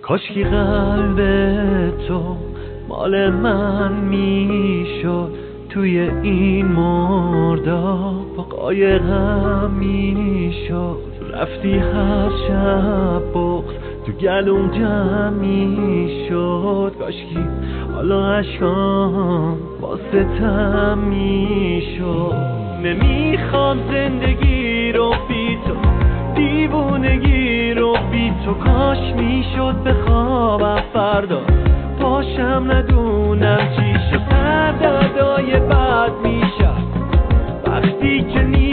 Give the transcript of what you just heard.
کاشکی قلب تو مال من میشد، توی این مرداب با قایقم میشد. رفتی هر شب بغض تو گلوم جمع میشد، کاشکی حالا عشقام با ستم میشد. نمیخوام زندگی رو بی تو، دیوونگی رو بی تو. کاش میشد بخوابم فردا پاشم ندونم چی شد. دردای بد میشه وقتی که